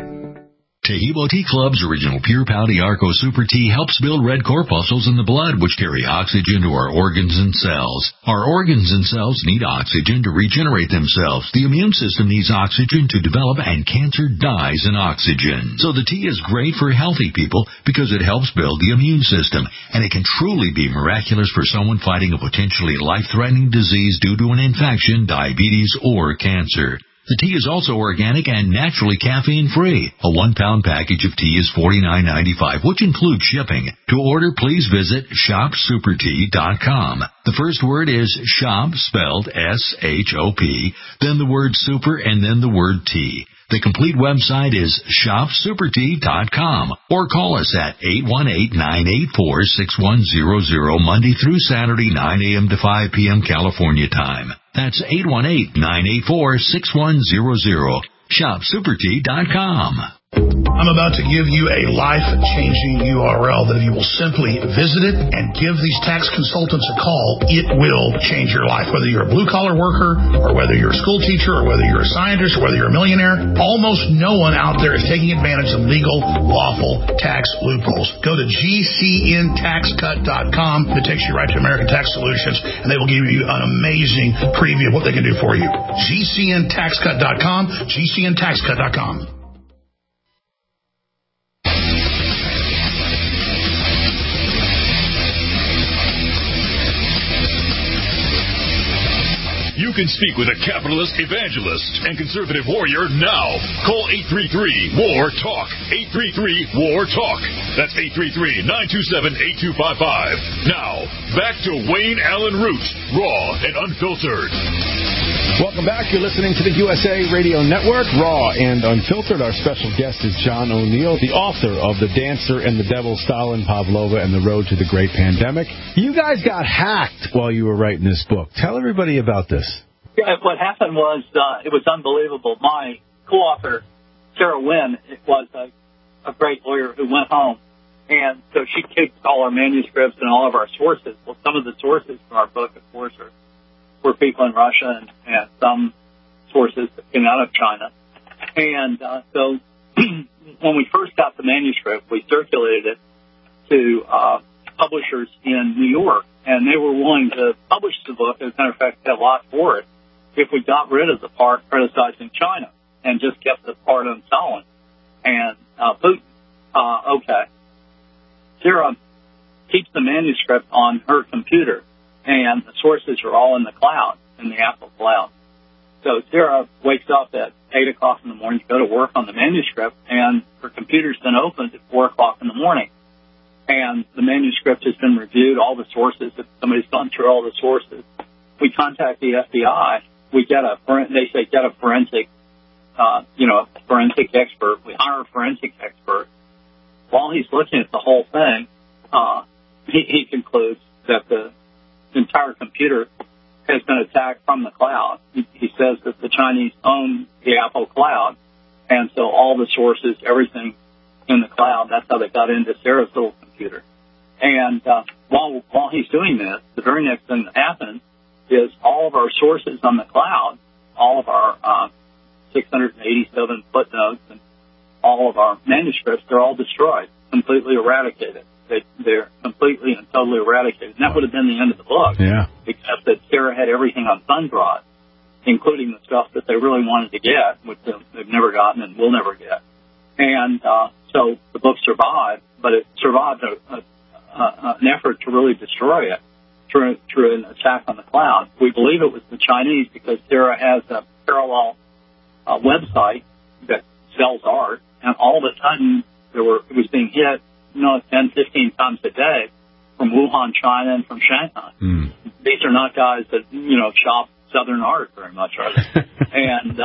Tahibo Tea Club's original Pure Pau Arco Super Tea helps build red corpuscles in the blood, which carry oxygen to our organs and cells. Our organs and cells need oxygen to regenerate themselves. The immune system needs oxygen to develop, and cancer dies in oxygen. So the tea is great for healthy people because it helps build the immune system, and it can truly be miraculous for someone fighting a potentially life-threatening disease due to an infection, diabetes, or cancer. The tea is also organic and naturally caffeine-free. A one-pound package of tea is forty-nine ninety-five, which includes shipping. To order, please visit shop super tea dot com. The first word is shop, spelled S H O P, then the word super, and then the word tea. The complete website is shop super tea dot com or call us at eight one eight, nine eight four, six one zero zero Monday through Saturday, nine a.m. to five p.m. California time. That's eight one eight, nine eight four, six one zero zero. shop super tea dot com. I'm about to give you a life-changing U R L that if you will simply visit it and give these tax consultants a call, it will change your life. Whether you're a blue-collar worker or whether you're a school teacher or whether you're a scientist or whether you're a millionaire, almost no one out there is taking advantage of legal, lawful tax loopholes. Go to G C N tax cut dot com. It takes you right to American Tax Solutions, and they will give you an amazing preview of what they can do for you. G C N tax cut dot com, G C N tax cut dot com. You can speak with a capitalist evangelist and conservative warrior now. Call eight three three, W A R, TALK. eight three three, W A R, TALK. That's eight three three, nine two seven, eight two five five. Now, back to Wayne Allen Root, raw and unfiltered. Welcome back. You're listening to the U S A Radio Network, Raw and Unfiltered. Our special guest is John O'Neill, the author of The Dancer and the Devil, Stalin, Pavlova, and the Road to the Great Pandemic. You guys got hacked while you were writing this book. Tell everybody about this. Yeah, what happened was uh, it was unbelievable. My co-author, Sarah Wynn, was a, a great lawyer who went home, and so she kept all our manuscripts and all of our sources. Well, some of the sources from our book, of course, are, were people in Russia and, and some sources that came out of China. And uh, so when we first got the manuscript, we circulated it to uh, publishers in New York, and they were willing to publish the book. As a matter of fact, they had a lot for it if we got rid of the part criticizing China and just kept the part on Stalin and uh, Putin. Uh, okay. Sarah keeps the manuscript on her computer, and the sources are all in the cloud, in the Apple cloud. So Sarah wakes up at eight o'clock in the morning to go to work on the manuscript, and her computer's been opened at four o'clock in the morning. And the manuscript has been reviewed, all the sources, somebody's gone through all the sources. We contact the F B I. We get a, they say get a forensic, uh, you know, a forensic expert. We hire a forensic expert. While he's looking at the whole thing, uh, he, he concludes that the entire computer has been attacked from the cloud. He, he says that the Chinese own the Apple cloud, and so all the sources, everything in the cloud, that's how they got into Sarah's little computer. And uh, while while he's doing this, the very next thing that happens is all of our sources on the cloud, all of our uh, six hundred eighty-seven footnotes and all of our manuscripts, they're all destroyed, completely eradicated. They, they're completely and totally eradicated. And that would have been the end of the book, yeah. Except that Sarah had everything on SunDrive, including the stuff that they really wanted to get, which they've never gotten and will never get. And uh, so the book survived, but it survived a, a, a, an effort to really destroy it through, through an attack on the cloud. We believe it was the Chinese because Sarah has a parallel uh, website that sells art, and all of a sudden there were, it was being hit, you know, ten, fifteen times a day from Wuhan, China, and from Shanghai. Mm. These are not guys that, you know, shop Southern art very much, are they? and uh,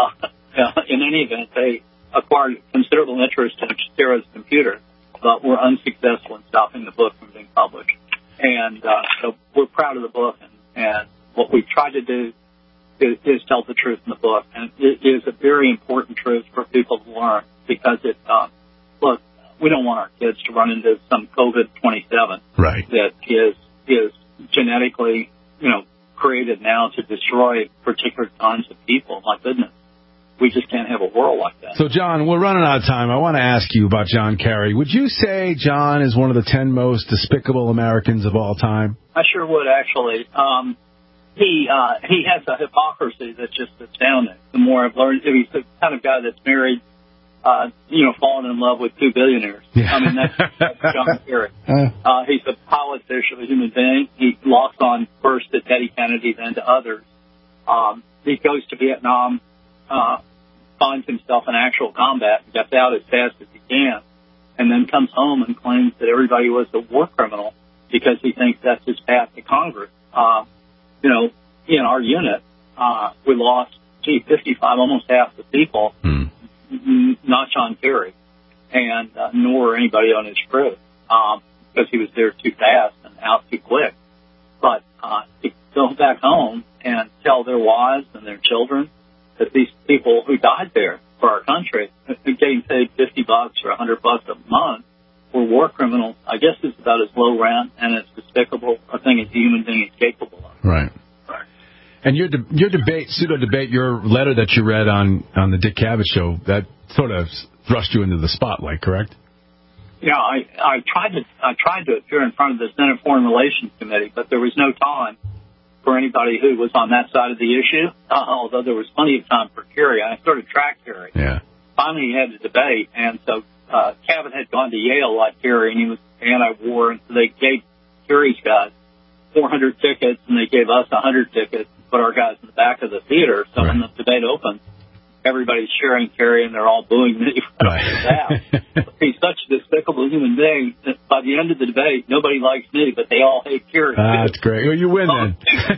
uh, in any event, they acquired considerable interest in Sarah's computer, but were unsuccessful in stopping the book from being published. And uh, so we're proud of the book, and, and what we've tried to do is, is tell the truth in the book. And it is a very important truth for people to learn, because it, uh, look, we don't want our kids to run into some COVID twenty-seven right. that is is genetically, you know, created now to destroy particular kinds of people. My goodness. We just can't have a world like that. So, John, we're running out of time. I want to ask you about John Kerry. Would you say John is one of the ten most despicable Americans of all time? I sure would, actually. Um, he uh, he has a hypocrisy that's just astounding. The more I've learned, he's the kind of guy that's married, uh, you know, fallen in love with two billionaires. Yeah. I mean, that's, that's John Kerry. Uh, he's a politician, a human being. He lost on first to Teddy Kennedy, then to others. Um, he goes to Vietnam. Uh, finds himself in actual combat, gets out as fast as he can, and then comes home and claims that everybody was a war criminal because he thinks that's his path to Congress. Uh, you know, in our unit, uh, we lost, gee, fifty-five, almost half the people, mm. n- not John Kerry, and uh, nor anybody on his crew, um, because he was there too fast and out too quick. But uh, to go back home and tell their wives and their children that these people who died there for our country, getting paid fifty bucks or a hundred bucks a month, were war criminals, I guess is about as low rent and as despicable a thing as a human being is capable of. Right. Right. And your de- your debate, pseudo debate, your letter that you read on, on the Dick Cavett show, that sort of thrust you into the spotlight, correct? Yeah, I, I tried to I tried to appear in front of the Senate Foreign Relations Committee, but there was no time for anybody who was on that side of the issue, uh, although there was plenty of time for Kerry. I sort of tracked Kerry. Yeah. Finally, he had the debate, and so uh, Cavett had gone to Yale like Kerry, and he was anti-war, and so they gave Kerry's guys four hundred tickets, and they gave us one hundred tickets, put our guys in the back of the theater. So right. when the debate opens, everybody's cheering Kerry, and they're all booing me for right. that. He's such a despicable human being that by the end of the debate, nobody likes me, but they all hate Kerry. Uh, that's great. Well, you win then.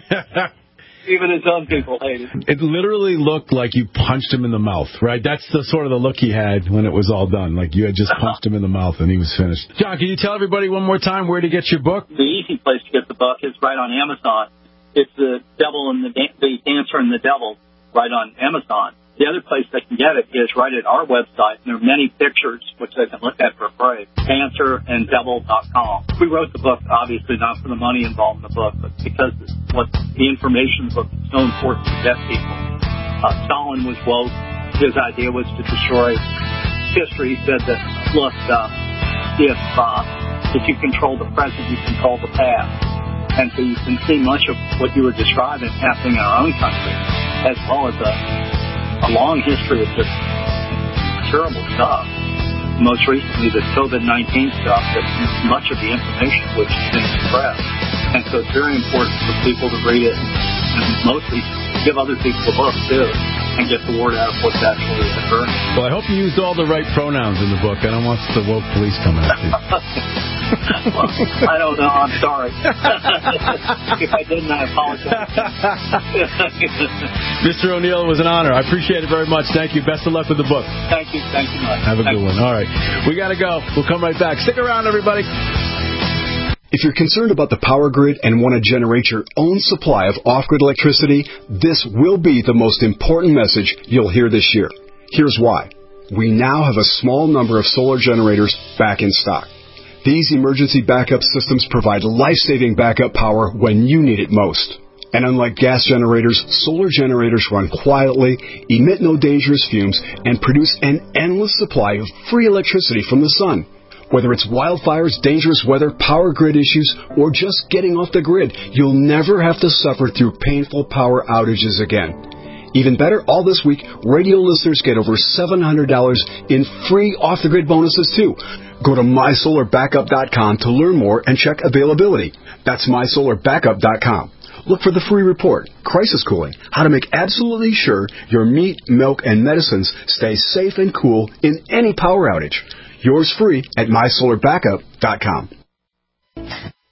Even his own people hate him. It literally looked like you punched him in the mouth, right? That's the sort of the look he had when it was all done. Like you had just punched him in the mouth and he was finished. John, can you tell everybody one more time where to get your book? The easy place to get the book is right on Amazon. It's The Devil and the, da- the Dancer and the Devil, right on Amazon. The other place they can get it is right at our website. There are many pictures, which they can look at for free, dancer and devil dot com. We wrote the book, obviously, not for the money involved in the book, but because what the information in the book is so important to deaf people. Uh, Stalin was woke. His idea was to destroy history. He said that, look, uh, if, uh, if you control the present, you control the past. And so you can see much of what you were describing happening in our own country, as well as a a long history of just terrible stuff. Most recently, the COVID nineteen stuff, that much of the information which has been suppressed. And so it's very important for people to read it and mostly give other people the book, too, and get the word out of what's actually occurring. Well, I hope you used all the right pronouns in the book. I don't want the woke police coming after you. Well, I don't know. I'm sorry. If I didn't, I apologize. Mister O'Neill, it was an honor. I appreciate it very much. Thank you. Best of luck with the book. Thank you. Thank you much. Have a Thank good you. one. All right. We got to go. We'll come right back. Stick around, everybody. If you're concerned about the power grid and want to generate your own supply of off-grid electricity, this will be the most important message you'll hear this year. Here's why. We now have a small number of solar generators back in stock. These emergency backup systems provide life-saving backup power when you need it most. And unlike gas generators, solar generators run quietly, emit no dangerous fumes, and produce an endless supply of free electricity from the sun. Whether it's wildfires, dangerous weather, power grid issues, or just getting off the grid, you'll never have to suffer through painful power outages again. Even better, all this week, radio listeners get over seven hundred dollars in free off-the-grid bonuses, too. Go to my solar backup dot com to learn more and check availability. That's my solar backup dot com. Look for the free report, Crisis Cooling, how to make absolutely sure your meat, milk, and medicines stay safe and cool in any power outage. Yours free at my solar backup dot com.